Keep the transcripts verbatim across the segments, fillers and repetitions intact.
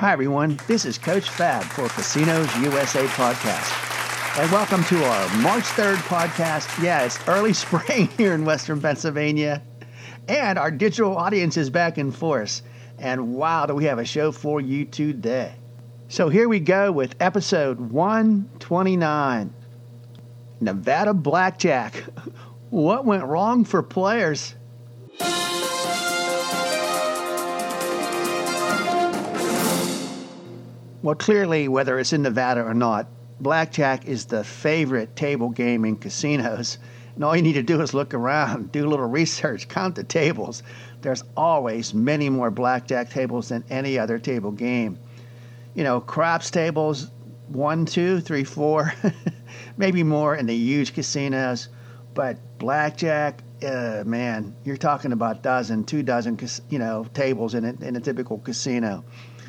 Hi, everyone. This is Coach Fab for Casinos U S A podcast. And welcome to our March third podcast. Yeah, it's early spring here in Western Pennsylvania. And our digital audience is back in force. And wow, do we have a show for you today. So here we go with episode one twenty-nine. Nevada Blackjack. What went wrong for players? Well, clearly, whether it's in Nevada or not, blackjack is the favorite table game in casinos. And all you need to do is look around, do a little research, count the tables. There's always many more blackjack tables than any other table game. You know, craps tables, one, two, three, four, maybe more in the huge casinos. But blackjack, uh, man, you're talking about dozen, two dozen, you know, tables in a, in a typical casino.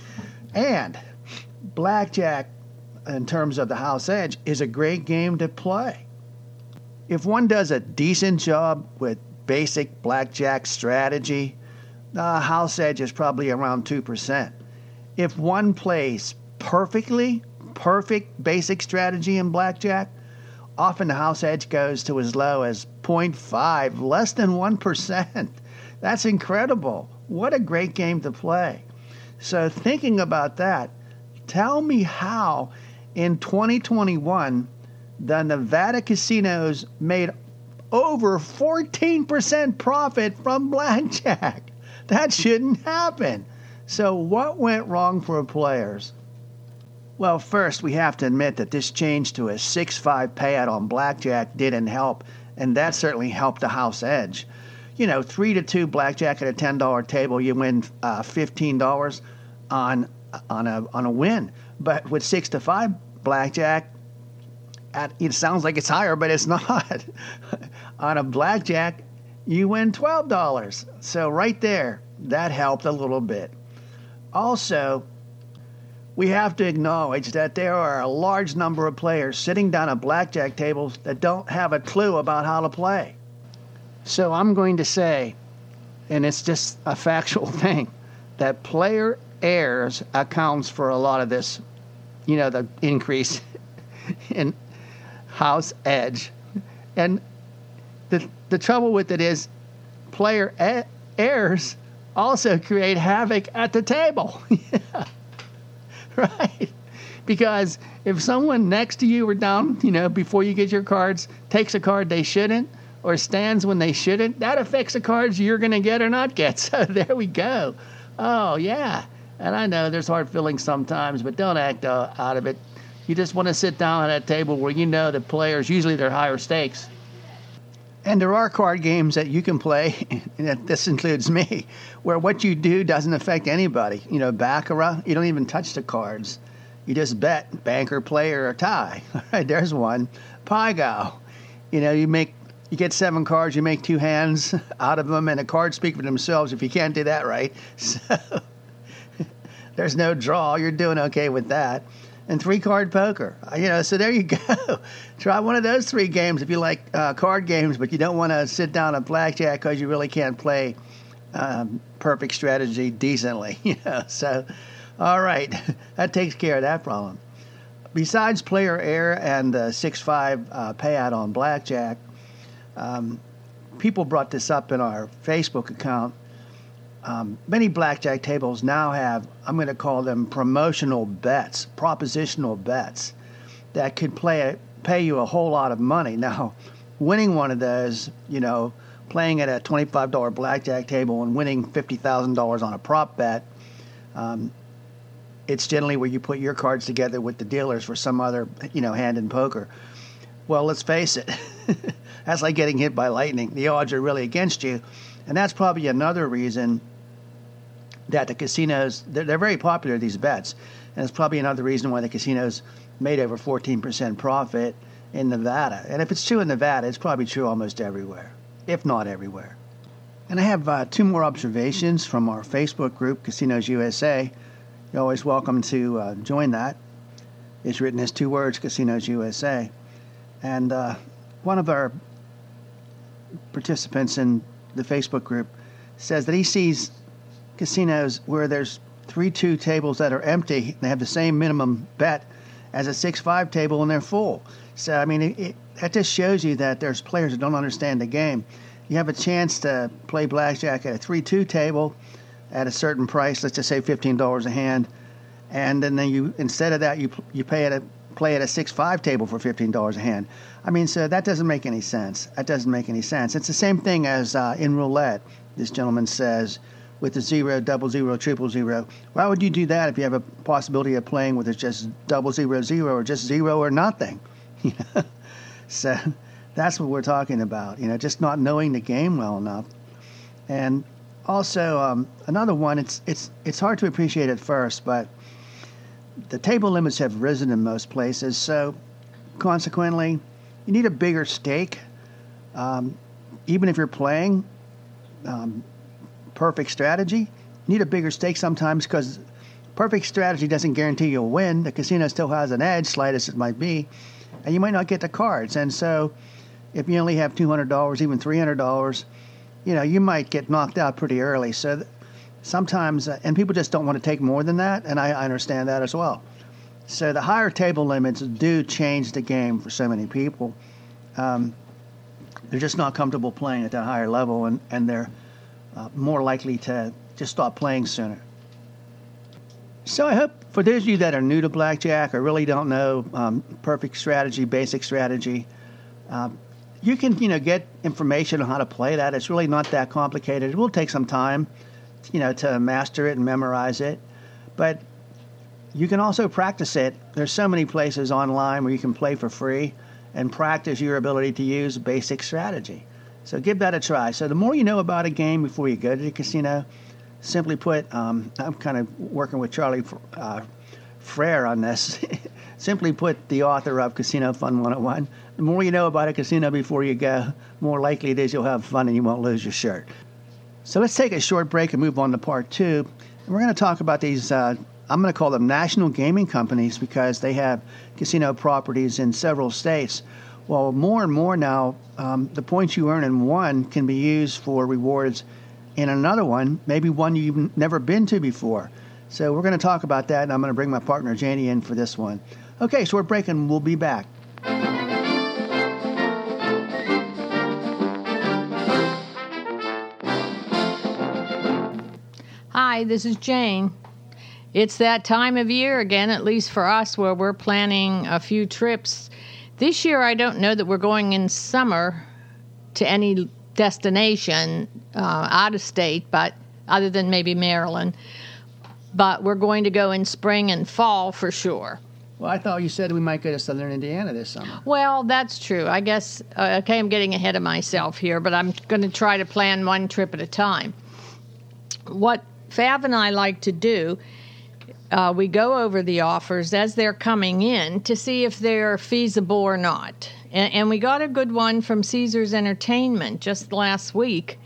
And blackjack, in terms of the house edge, is a great game to play. If one does a decent job with basic blackjack strategy, the house edge is probably around two percent. If one plays perfectly, perfect basic strategy in blackjack, often the house edge goes to as low as zero point five, less than one percent. That's incredible. What a great game to play. So thinking about that, tell me how in twenty twenty-one the Nevada casinos made over fourteen percent profit from blackjack. That shouldn't happen. So what went wrong for players? Well, first we have to admit that this change to a six five payout on blackjack didn't help, and that certainly helped the house edge. You know, three to two blackjack at a ten dollar table, you win uh, fifteen dollars on on a on a win. But with six to five blackjack, at, it sounds like it's higher, but it's not. On a blackjack, you win twelve dollars. So right there, that helped a little bit. Also, we have to acknowledge that there are a large number of players sitting down at blackjack tables that don't have a clue about how to play. So I'm going to say, and it's just a factual thing, that player errors accounts for a lot of this, you know, the increase in house edge. And the the trouble with it is player e- errors also create havoc at the table. Yeah. Right? Because if someone next to you or down, you know, before you get your cards, takes a card they shouldn't or stands when they shouldn't, that affects the cards you're going to get or not get. So there we go. Oh, yeah. And I know there's hard feelings sometimes, but don't act uh, out of it. You just want to sit down at that table where you know the players, usually they're higher stakes. And there are card games that you can play, and this includes me, where what you do doesn't affect anybody. You know, Baccarat, you don't even touch the cards. You just bet banker, player, or tie. All right, there's one. Pygo, you know, you make you get seven cards, you make two hands out of them, and the cards speak for themselves if you can't do that right. So there's no draw. You're doing okay with that. And three-card poker. You know, so there you go. Try one of those three games if you like uh, card games, but you don't want to sit down at blackjack because you really can't play um, perfect strategy decently. You know, so, all right. That takes care of that problem. Besides player error and the six five uh, payout on blackjack, um, people brought this up in our Facebook account. Um, many blackjack tables now have, I'm going to call them promotional bets, propositional bets that could play a, pay you a whole lot of money. Now, winning one of those, you know, playing at a twenty-five dollar blackjack table and winning fifty thousand dollars on a prop bet, um, it's generally where you put your cards together with the dealers for some other, you know, hand in poker. Well, let's face it. That's like getting hit by lightning. The odds are really against you. And that's probably another reason that the casinos, they're, they're very popular, these bets. And it's probably another reason why the casinos made over fourteen percent profit in Nevada. And if it's true in Nevada, it's probably true almost everywhere, if not everywhere. And I have uh, two more observations from our Facebook group, Casinos U S A. You're always welcome to uh, join that. It's written as two words, Casinos U S A. And uh, one of our participants in the Facebook group says that he sees casinos where there's three two tables that are empty. They have the same minimum bet as a six five table, and they're full. So, I mean, it, it, that just shows you that there's players that don't understand the game. You have a chance to play blackjack at a three two table at a certain price, let's just say fifteen dollars a hand, and then you instead of that, you you pay at a play at a six five table for fifteen dollars a hand. I mean, so that doesn't make any sense. That doesn't make any sense. It's the same thing as uh, in roulette. This gentleman says, with the zero, double zero, triple zero. Why would you do that if you have a possibility of playing with it just double zero, zero, or just zero or nothing? You know? So that's what we're talking about, you know, just not knowing the game well enough. And also, um, another one, it's it's it's hard to appreciate at first, but the table limits have risen in most places, so consequently, you need a bigger stake. Um, even if you're playing um, perfect strategy, you need a bigger stake sometimes because perfect strategy doesn't guarantee you'll win. The casino still has an edge, slight as it might be, and you might not get the cards. And so if you only have two hundred dollars, even three hundred dollars, you know, you might get knocked out pretty early. So th- sometimes, uh, and people just don't want to take more than that, and I, I understand that as well. So the higher table limits do change the game for so many people. Um, they're just not comfortable playing at that higher level, and, and they're uh, more likely to just stop playing sooner. So I hope for those of you that are new to blackjack or really don't know um, perfect strategy, basic strategy, um, you can, you know, get information on how to play that. It's really not that complicated. It will take some time, you know, to master it and memorize it. But you can also practice it. There's so many places online where you can play for free and practice your ability to use basic strategy. So give that a try. So the more you know about a game before you go to the casino, simply put, um, I'm kind of working with Charlie uh, Frere on this. Simply put, the author of Casino Fun one oh one. The more you know about a casino before you go, more likely it is you'll have fun and you won't lose your shirt. So let's take a short break and move on to part two. And we're going to talk about these, uh, I'm going to call them national gaming companies because they have casino properties in several states. Well, more and more now, um, the points you earn in one can be used for rewards in another one, maybe one you've never been to before. So we're going to talk about that, and I'm going to bring my partner Janie in for this one. Okay, short break, and we'll be back. Hi, this is Jane. It's that time of year again, at least for us, where we're planning a few trips. This year, I don't know that we're going in summer to any destination uh, out of state, but other than maybe Maryland. But we're going to go in spring and fall for sure. Well, I thought you said we might go to southern Indiana this summer. Well, that's true. I guess, uh, okay, I'm getting ahead of myself here, but I'm going to try to plan one trip at a time. What Fav and I like to do, uh, we go over the offers as they're coming in to see if they're feasible or not. And, and we got a good one from Caesars Entertainment just last week.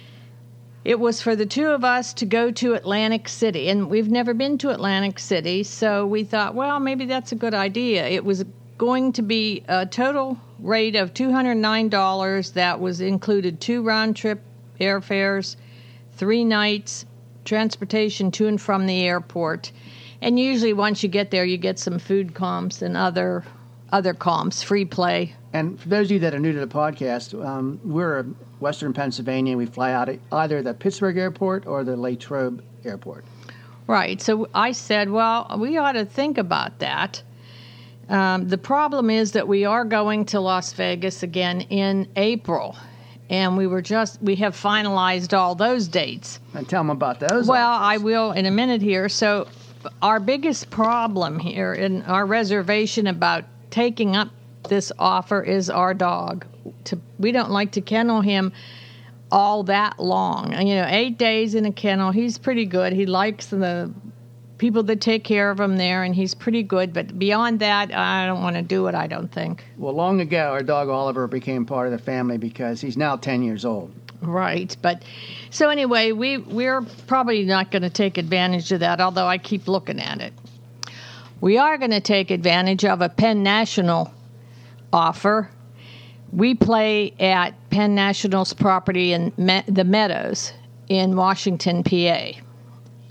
It was for the two of us to go to Atlantic City, and we've never been to Atlantic City, so we thought, well, maybe that's a good idea. It was going to be a total rate of two hundred nine dollars. That was included two round-trip airfares, three nights, transportation to and from the airport. And usually once you get there, you get some food comps and other other comps, free play. And for those of you that are new to the podcast, um, we're in Western Pennsylvania. We fly out at either the Pittsburgh airport or the Latrobe airport. Right. So I said, well, we ought to think about that. Um, the problem is that we are going to Las Vegas again in April. And we were just, we have finalized all those dates. And tell them about those. Well, offers. I will in a minute here. So our biggest problem here in our reservation about taking up this offer is our dog. To, we don't like to kennel him all that long. And, you know, eight days in a kennel, he's pretty good. He likes the people that take care of him there, and he's pretty good. But beyond that, I don't want to do it, I don't think. Well, long ago, our dog Oliver became part of the family because he's now ten years old. Right. But so anyway, we, we're probably not going to take advantage of that, although I keep looking at it. We are going to take advantage of a Penn National offer. We play at Penn National's property in Me- the Meadows in Washington, P A.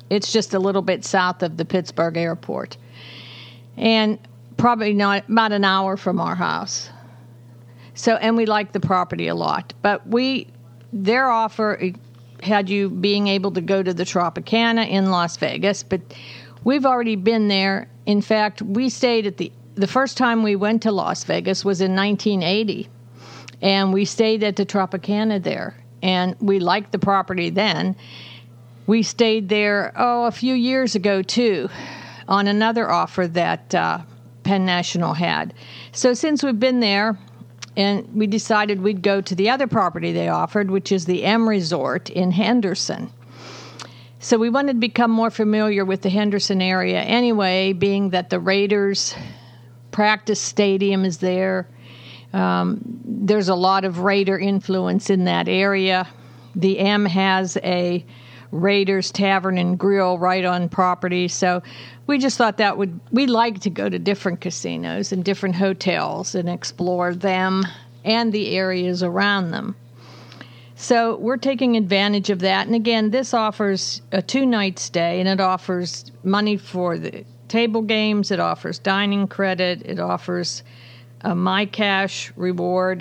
It's just a little bit south of the Pittsburgh airport. And probably not about an hour from our house. So, and we like the property a lot. But we, their offer had you being able to go to the Tropicana in Las Vegas, but we've already been there. In fact, we stayed at the, the first time we went to Las Vegas was in nineteen eighty. And we stayed at the Tropicana there. And we liked the property then. We stayed there, oh, a few years ago, too, on another offer that uh, Penn National had. So since we've been there, and we decided we'd go to the other property they offered, which is the M Resort in Henderson. So we wanted to become more familiar with the Henderson area anyway, being that the Raiders practice stadium is there. Um, there's a lot of Raider influence in that area. The M has a Raiders Tavern and Grill right on property. So we just thought that would, we like to go to different casinos and different hotels and explore them and the areas around them. So we're taking advantage of that. And again, this offers a two-night stay, and it offers money for the table games. It offers dining credit. It offers a MyCash reward.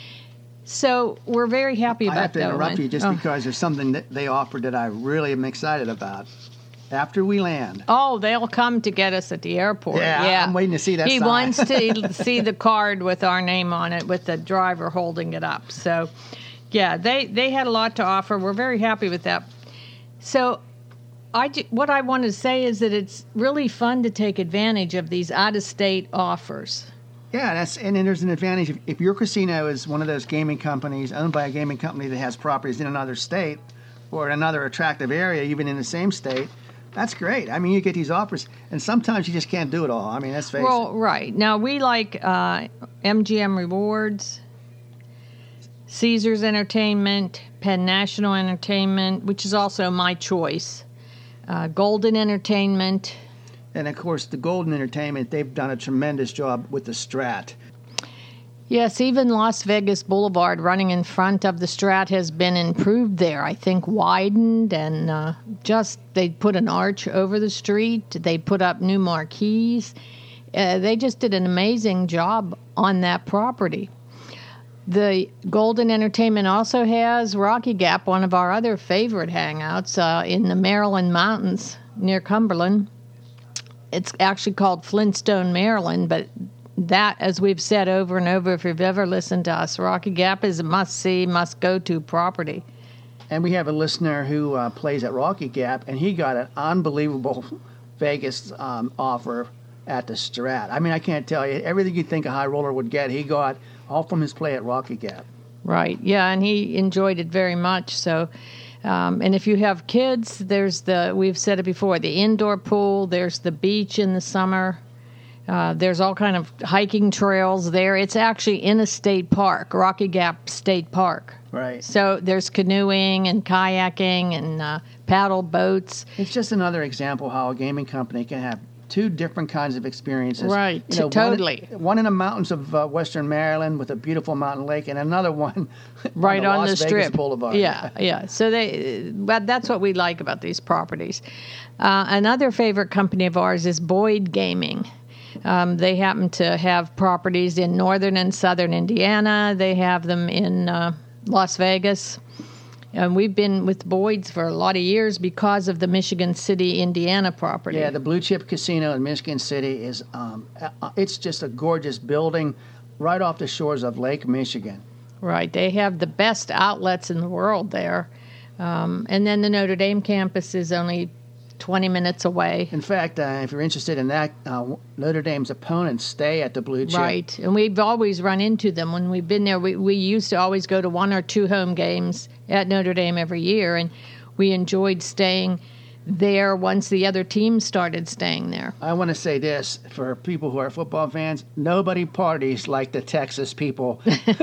So we're very happy about that. I have to interrupt one. you just oh. because there's something that they offered that I really am excited about. After we land. Oh, they'll come to get us at the airport. Yeah, yeah. I'm waiting to see that He sign. wants to see the card with our name on it, with the driver holding it up. So, yeah, they, they had a lot to offer. We're very happy with that. So, I, what I want to say is that it's really fun to take advantage of these out-of-state offers. Yeah, that's and then there's an advantage. If, if your casino is one of those gaming companies owned by a gaming company that has properties in another state or in another attractive area, even in the same state, that's great. I mean, you get these offers, and sometimes you just can't do it all. I mean, let's face well, it. Well, right. Now, we like uh, M G M Rewards, Caesars Entertainment, Penn National Entertainment, which is also my choice, uh, Golden Entertainment. And, of course, the Golden Entertainment, they've done a tremendous job with the Strat. Yes, even Las Vegas Boulevard running in front of the Strat has been improved there. I think widened and uh, just they put an arch over the street. They put up new marquees. Uh, they just did an amazing job on that property. The Golden Entertainment also has Rocky Gap, one of our other favorite hangouts uh, in the Maryland Mountains near Cumberland. It's actually called Flintstone, Maryland, but that, as we've said over and over, if you've ever listened to us, Rocky Gap is a must-see, must-go-to property. And we have a listener who uh, plays at Rocky Gap, and he got an unbelievable Vegas um, offer at the Strat. I mean, I can't tell you. Everything you'd think a high roller would get, he got all from his play at Rocky Gap. Right, yeah, and he enjoyed it very much, so... Um, and if you have kids, there's the, we've said it before, the indoor pool, there's the beach in the summer, uh, there's all kind of hiking trails there. It's actually in a state park, Rocky Gap State Park. Right. So there's canoeing and kayaking and uh, paddle boats. It's just another example how a gaming company can have two different kinds of experiences. Right, you know, totally. One, one in the mountains of uh, western Maryland with a beautiful mountain lake, and another one right on the, on Las the Vegas strip. Boulevard. Yeah, yeah. So they, but that's what we like about these properties. Uh, another favorite company of ours is Boyd Gaming. Um, they happen to have properties in northern and southern Indiana. They have them in uh, Las Vegas. And we've been with Boyd's for a lot of years because of the Michigan City, Indiana property. Yeah, the Blue Chip Casino in Michigan City is, um, it's just a gorgeous building right off the shores of Lake Michigan. Right. They have the best outlets in the world there. Um, and then the Notre Dame campus is only twenty minutes away. In fact, uh, if you're interested in that, uh, Notre Dame's opponents stay at the Blue Chip. Right, and we've always run into them when we've been there. We, we used to always go to one or two home games at Notre Dame every year, and we enjoyed staying there once the other teams started staying there. I want to say this, for people who are football fans, nobody parties like the Texas people.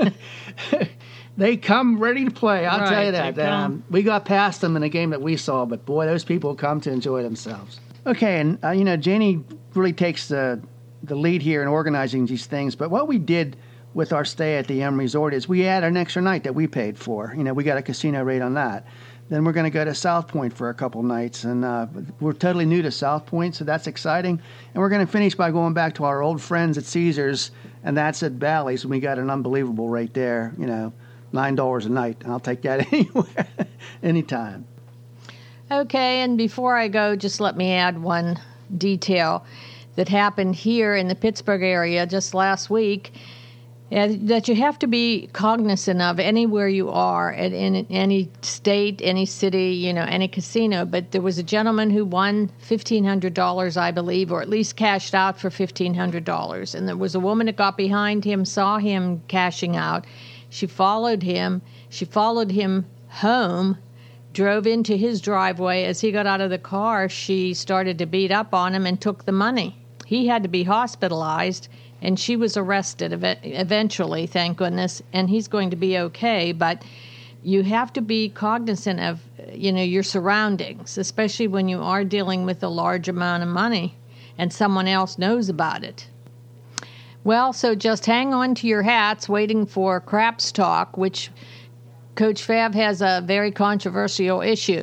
They come ready to play, I'll right, tell you that. Um, we got past them in a game that we saw, but boy, those people come to enjoy themselves. Okay, and uh, you know, Janie really takes the, the lead here in organizing these things, but what we did with our stay at the M Resort is we had an extra night that we paid for. You know, we got a casino rate on that. then we're going to go to South Point for a couple nights. And uh, we're totally new to South Point, so that's exciting. And we're going to finish by going back to our old friends at Caesars, and that's at Bally's. And we got an unbelievable rate there, you know, nine dollars a night. I'll take that anywhere, anytime. Okay, and before I go, just let me add one detail that happened here in the Pittsburgh area just last week. Uh, that you have to be cognizant of anywhere you are, at, in any state, any city, you know, any casino. But there was a gentleman who won fifteen hundred dollars, I believe, or at least cashed out for fifteen hundred dollars. And there was a woman that got behind him, saw him cashing out. She followed him. She followed him home, drove into his driveway. As he got out of the car, she started to beat up on him and took the money. He had to be hospitalized. And she was arrested eventually, thank goodness, and he's going to be okay. But you have to be cognizant of, you know, your surroundings, especially when you are dealing with a large amount of money and someone else knows about it. Well, so just hang on to your hats waiting for Craps Talk, which Coach Fav has a very controversial issue.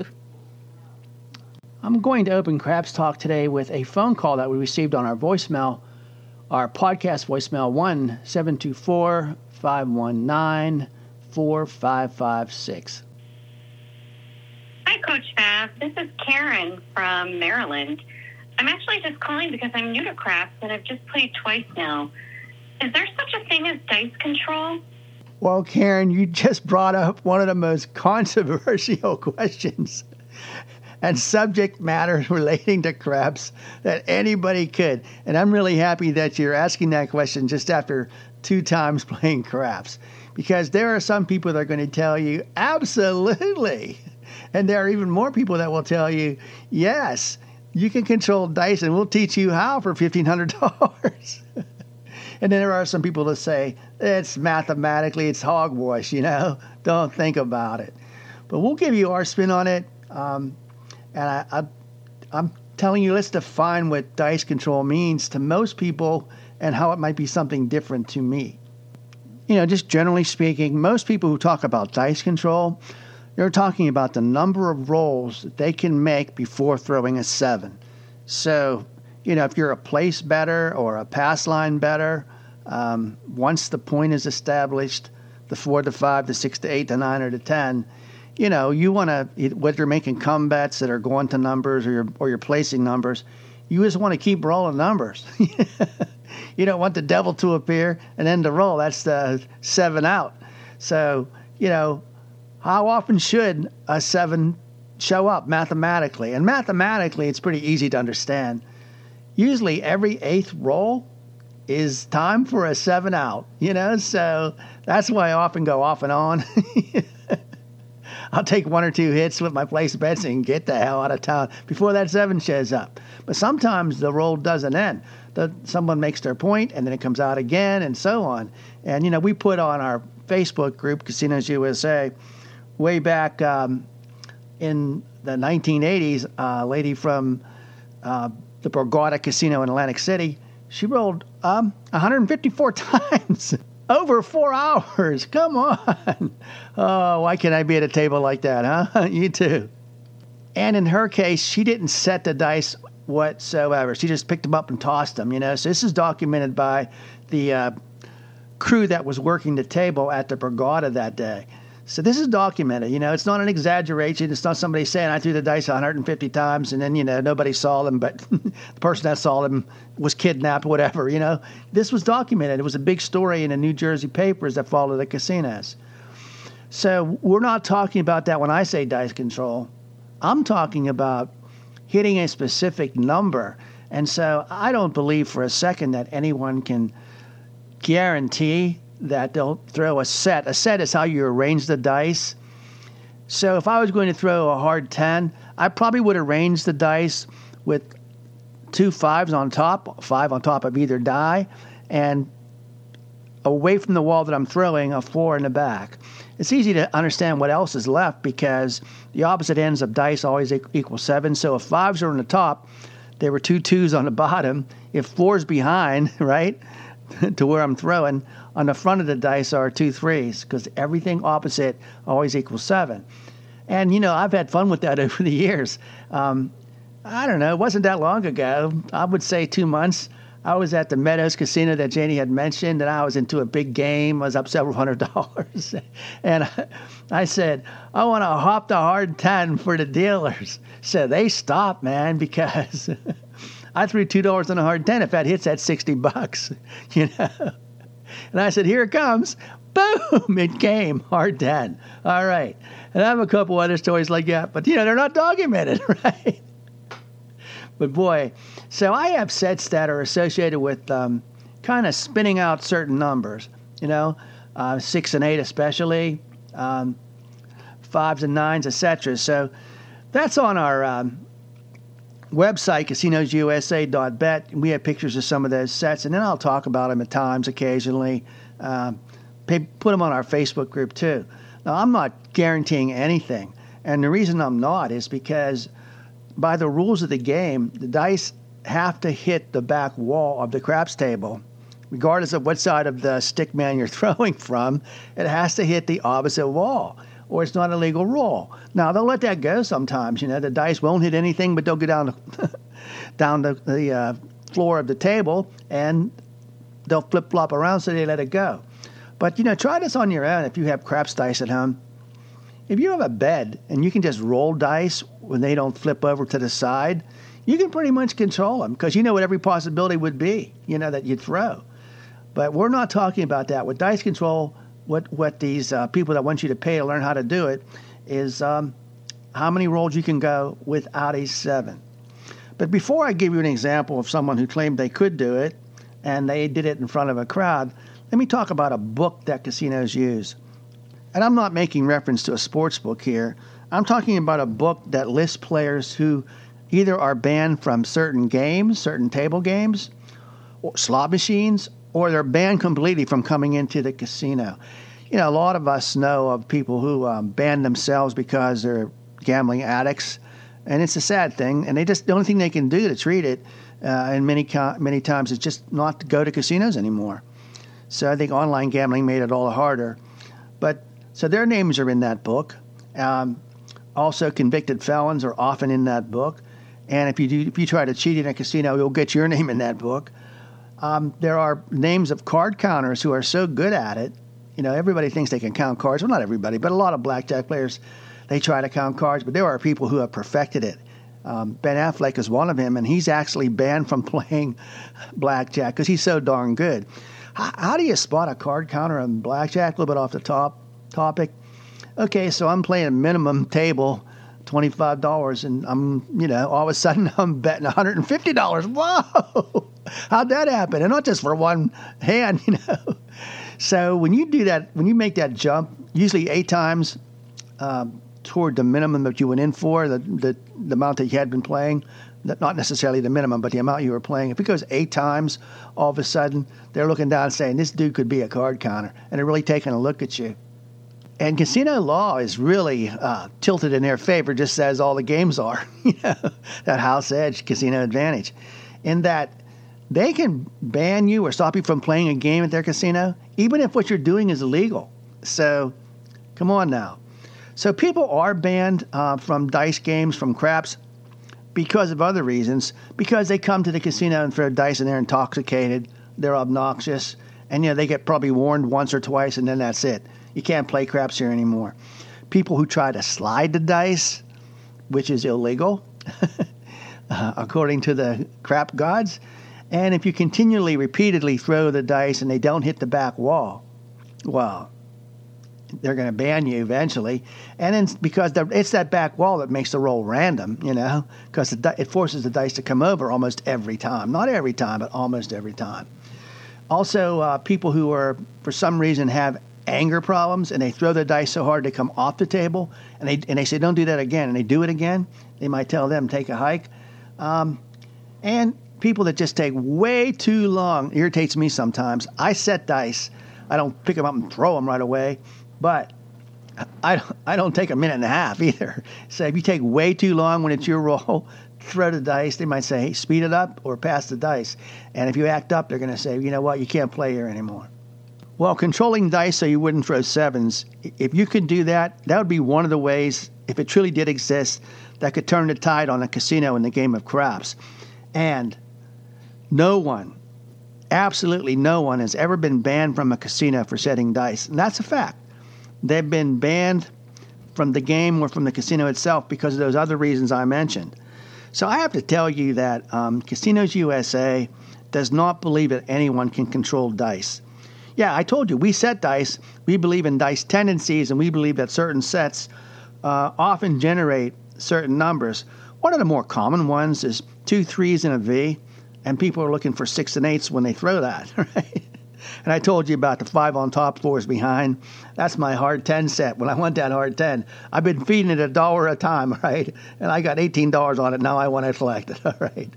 I'm going to open Craps Talk today with a phone call that we received on our voicemail. Our podcast voicemail, one seven two four, five one nine, four five five six. Hi, Coach Fav. This is Karen from Maryland. I'm actually just calling because I'm new to craps, and I've just played twice now. Is there such a thing as dice control? Well, Karen, you just brought up one of the most controversial questions and subject matter relating to craps that anybody could. And I'm really happy that you're asking that question just after two times playing craps, because there are some people that are going to tell you, absolutely. And there are even more people that will tell you, yes, you can control dice and we'll teach you how for fifteen hundred dollars. And then there are some people that say, it's mathematically, it's hogwash, you know, don't think about it. But we'll give you our spin on it. Um, And I, I, I'm telling you, let's define what dice control means to most people and how it might be something different to me. You know, just generally speaking, most people who talk about dice control, they're talking about the number of rolls that they can make before throwing a seven. So, you know, if you're a place better or a pass line better, um, once the point is established, the four to five, the six to eight, the nine, or the ten, you know, you want to, whether you're making come bets that are going to numbers or you're, or you're placing numbers, you just want to keep rolling numbers. You don't want the devil to appear and then to roll. That's the seven out. So, you know, how often should a seven show up mathematically? And mathematically, it's pretty easy to understand. Usually every eighth roll is time for a seven out, you know, so that's why I often go off and on. I'll take one or two hits with my place bets and get the hell out of town before that seven shows up. But sometimes the roll doesn't end. The, someone makes their point, and then it comes out again, and so on. And, you know, we put on our Facebook group, Casinos U S A, way back um, in the nineteen eighties, a lady from uh, the Borgata Casino in Atlantic City, she rolled um, one hundred fifty-four times. Over four hours. Come on. Oh, why can't I be at a table like that, huh? You too. And in her case, she didn't set the dice whatsoever. She just picked them up and tossed them, you know. So this is documented by the uh, crew that was working the table at the Borgata that day. So this is documented, you know. It's not an exaggeration. It's not somebody saying I threw the dice one hundred fifty times and then, you know, nobody saw them, but the person that saw them was kidnapped, whatever, you know. This was documented. It was a big story in the New Jersey papers that followed the casinos. So we're not talking about that when I say dice control. I'm talking about hitting a specific number. And so I don't believe for a second that anyone can guarantee that they'll throw a set. A set is how you arrange the dice. So if I was going to throw a hard ten, I probably would arrange the dice with two fives on top, five on top of either die, and away from the wall that I'm throwing, a four in the back. It's easy to understand what else is left because the opposite ends of dice always equal seven. So if fives are on the top, there were two twos on the bottom. If four's behind, right, to where I'm throwing, on the front of the dice are two threes because everything opposite always equals seven. And, you know, I've had fun with that over the years. Um, I don't know. It wasn't that long ago. I would say two months. I was at the Meadows Casino that Janie had mentioned, and I was into a big game. I was up several hundred dollars. And I, I said, I want to hop the hard ten for the dealers. So they stopped, man, because I threw two dollars on a hard ten. If that hits, that's sixty bucks, you know. And I said, here it comes. Boom, it came, hard ten. All right. And I have a couple other stories like that, but, you know, they're not documented, right? But, boy, so I have sets that are associated with um, kind of spinning out certain numbers, you know, uh, six and eight especially, um, fives and nines, et cetera. So that's on our um, website, casinos u s a dot bet. We have pictures of some of those sets, and then I'll talk about them at times occasionally. Um, put them on our Facebook group, too. Now, I'm not guaranteeing anything, and the reason I'm not is because by the rules of the game, the dice have to hit the back wall of the craps table. Regardless of what side of the stick man you're throwing from, it has to hit the opposite wall, or it's not a legal roll. Now, they'll let that go sometimes. You know, the dice won't hit anything, but they'll go down the, down the, the uh, floor of the table, and they'll flip-flop around, so they let it go. But, you know, try this on your own if you have craps dice at home. If you have a bed and you can just roll dice when they don't flip over to the side, you can pretty much control them because you know what every possibility would be, you know, that you'd throw. But we're not talking about that. With dice control, what, what these uh, people that want you to pay to learn how to do it is um, how many rolls you can go without a seven. But before I give you an example of someone who claimed they could do it and they did it in front of a crowd, let me talk about a book that casinos use. And I'm not making reference to a sports book here. I'm talking about a book that lists players who either are banned from certain games, certain table games, or slot machines, or they're banned completely from coming into the casino. You know, a lot of us know of people who um, ban themselves because they're gambling addicts, and it's a sad thing. And they just the only thing they can do to treat it, uh, and many many times, is just not to go to casinos anymore. So I think online gambling made it all the harder. But so their names are in that book. Um, also, convicted felons are often in that book. And if you do, if you try to cheat in a casino, you'll get your name in that book. Um, there are names of card counters who are so good at it. You know, everybody thinks they can count cards. Well, not everybody, but a lot of blackjack players, they try to count cards. But there are people who have perfected it. Um, Ben Affleck is one of them, and he's actually banned from playing blackjack because he's so darn good. How, how do you spot a card counter on blackjack? A little bit off the top topic. Okay, so I'm playing a minimum table, twenty-five dollars, and I'm, you know, all of a sudden I'm betting one hundred fifty dollars. Whoa! How'd that happen? And not just for one hand, you know. So when you do that, when you make that jump, usually eight times um, toward the minimum that you went in for, the, the, the amount that you had been playing, not necessarily the minimum, but the amount you were playing. If it goes eight times, all of a sudden they're looking down and saying, this dude could be a card counter, and they're really taking a look at you. And casino law is really uh, tilted in their favor, just as all the games are. You know, that house edge, casino advantage, in that they can ban you or stop you from playing a game at their casino, even if what you're doing is illegal. So, come on now. So people are banned uh, from dice games, from craps, because of other reasons. Because they come to the casino and throw dice and they're intoxicated, they're obnoxious, and you know they get probably warned once or twice, and then that's it. You can't play craps here anymore. People who try to slide the dice, which is illegal, uh, according to the crap gods. And if you continually, repeatedly throw the dice and they don't hit the back wall, well, they're going to ban you eventually. And then because the, it's that back wall that makes the roll random, you know, because it forces the dice to come over almost every time. Not every time, but almost every time. Also, uh, people who are, for some reason, have anger problems, and they throw the dice so hard they come off the table, and they and they say, don't do that again, and they do it again, they might tell them, take a hike. Um, and people that just take way too long, irritates me sometimes. I set dice. I don't pick them up and throw them right away, but I, I don't take a minute and a half either. So if you take way too long when it's your roll, throw the dice. They might say, hey, speed it up or pass the dice. And if you act up, they're going to say, you know what, you can't play here anymore. Well, controlling dice so you wouldn't throw sevens, if you could do that, that would be one of the ways if it truly did exist, that could turn the tide on a casino in the game of craps. And no one, absolutely no one, has ever been banned from a casino for setting dice. And that's a fact. They've been banned from the game or from the casino itself because of those other reasons I mentioned. So I have to tell you that um, Casinos U S A does not believe that anyone can control dice. Yeah, I told you, we set dice. We believe in dice tendencies, and we believe that certain sets uh, often generate certain numbers. One of the more common ones is two threes and a V, and people are looking for six and eights when they throw that, right? And I told you about the five on top, fours behind. That's my hard ten set. When I want that hard ten, I've been feeding it a dollar a time, right? And I got eighteen dollars on it. Now I want to collect it, all right?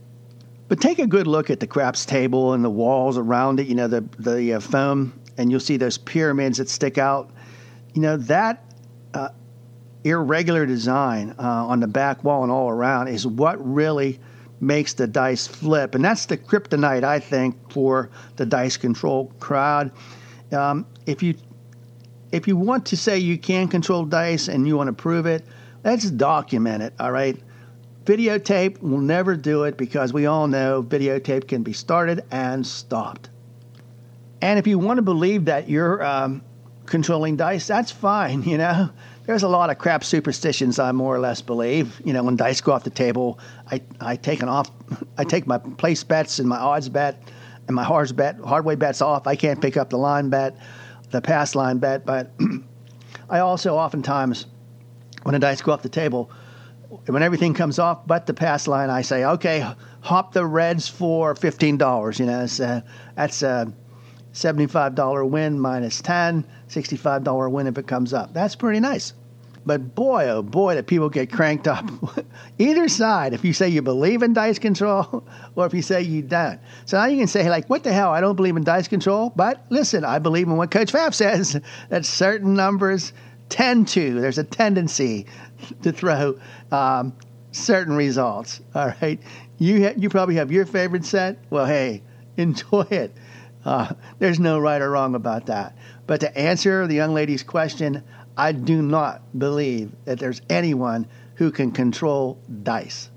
But take a good look at the craps table and the walls around it, you know, the, the uh, foam, and you'll see those pyramids that stick out. You know, that uh, irregular design uh, on the back wall and all around is what really makes the dice flip. And that's the kryptonite, I think, for the dice control crowd. Um, if you if you want to say you can control dice and you want to prove it, let's document it, all right? Videotape will never do it because we all know videotape can be started and stopped. And if you want to believe that you're um, controlling dice, that's fine, you know. There's a lot of crap superstitions I more or less believe. You know, when dice go off the table, I I take an off, I take my place bets and my odds bet and my hard bet, hardway bets off. I can't pick up the line bet, the pass line bet. But I also oftentimes, when the dice go off the table, when everything comes off but the pass line, I say, okay, hop the reds for fifteen dollars. You know, it's, uh, that's a seventy-five dollars win minus ten, sixty-five dollars win if it comes up. That's pretty nice. But boy, oh boy, that people get cranked up. Either side, if you say you believe in dice control or if you say you don't. So now you can say, like, what the hell, I don't believe in dice control. But listen, I believe in what Coach Pfaff says, that certain numbers tend to, there's a tendency to throw um, certain results. All right. You, ha- you probably have your favorite set. Well, hey, enjoy it. Uh, there's no right or wrong about that. But to answer the young lady's question, I do not believe that there's anyone who can control dice.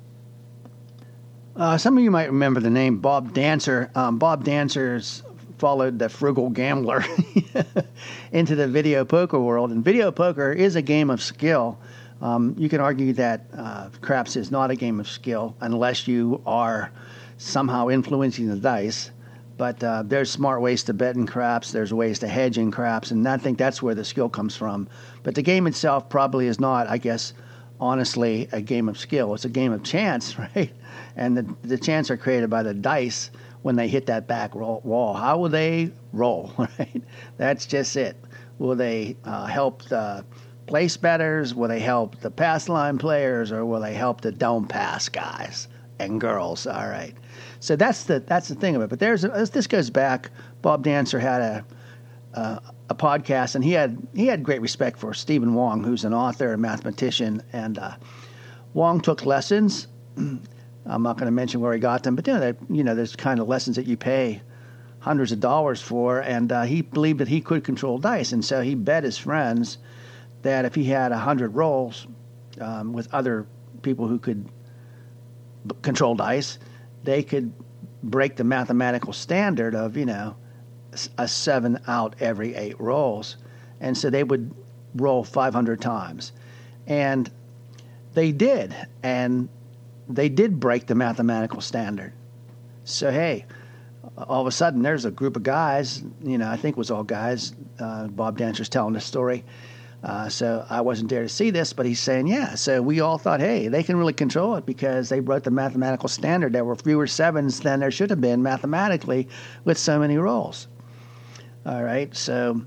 Uh, some of you might remember the name Bob Dancer. Um, Bob Dancer's followed the frugal gambler into the video poker world. And video poker is a game of skill. Um, you can argue that uh, craps is not a game of skill unless you are somehow influencing the dice. But uh, there's smart ways to bet in craps. There's ways to hedge in craps. And I think that's where the skill comes from. But the game itself probably is not, I guess, honestly, a game of skill. It's a game of chance, right? And the, the chance are created by the dice when they hit that back roll, wall. How will they roll, right? That's just it. Will they uh, help the place bettors? Will they help the pass line players? Or will they help the don't pass guys and girls? All right. So that's the that's the thing of it. But there's a, this goes back. Bob Dancer had a uh, a podcast, and he had he had great respect for Stephen Wong, who's an author and mathematician. And uh, Wong took lessons. I'm not going to mention where he got them, but you know, they, you know, there's kind of lessons that you pay hundreds of dollars for. And uh, he believed that he could control dice, and so he bet his friends that if he had a hundred rolls um, with other people who could b- control dice, they could break the mathematical standard of, you know, a seven out every eight rolls. And so they would roll five hundred times. And they did. And they did break the mathematical standard. So, hey, all of a sudden there's a group of guys, you know, I think it was all guys. Uh, Bob Dancer's telling this story. Uh, so I wasn't there to see this, but he's saying, yeah. So we all thought, hey, they can really control it because they broke the mathematical standard. There were fewer sevens than there should have been mathematically with so many rolls. All right. So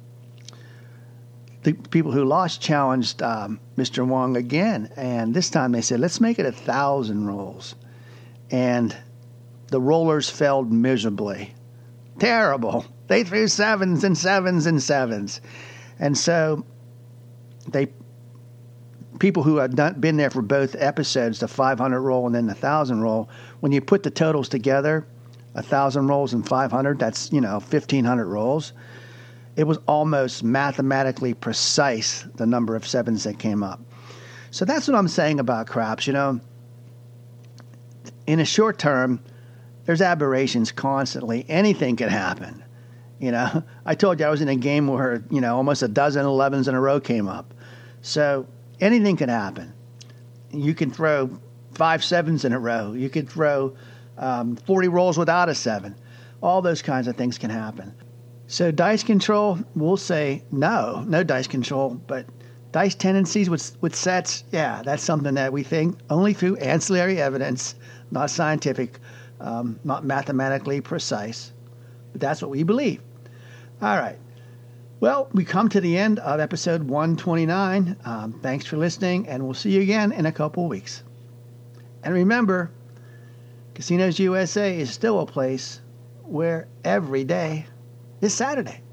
the people who lost challenged um, Mister Wong again. And this time they said, let's make it a thousand rolls. And the rollers failed miserably. Terrible. They threw sevens and sevens and sevens. And so they people who have done, been there for both episodes, the five hundred roll and then the one thousand roll, when you put the totals together, one thousand rolls and five hundred, that's, you know, fifteen hundred rolls. it was almost mathematically precise, the number of sevens that came up. So that's what I'm saying about craps. You know, in a short term, there's aberrations constantly. Anything can happen. You know, I told you I was in a game where, you know, almost a dozen elevens in a row came up. So anything can happen. You can throw five sevens in a row. You could throw um, forty rolls without a seven. All those kinds of things can happen. So dice control, we'll say no, no dice control, but dice tendencies with with sets, yeah, that's something that we think only through ancillary evidence, not scientific, um, not mathematically precise, but that's what we believe. All right. Well, we come to the end of episode one twenty-nine. Um, thanks for listening, and we'll see you again in a couple of weeks. And remember, Casinos U S A is still a place where every day is Saturday.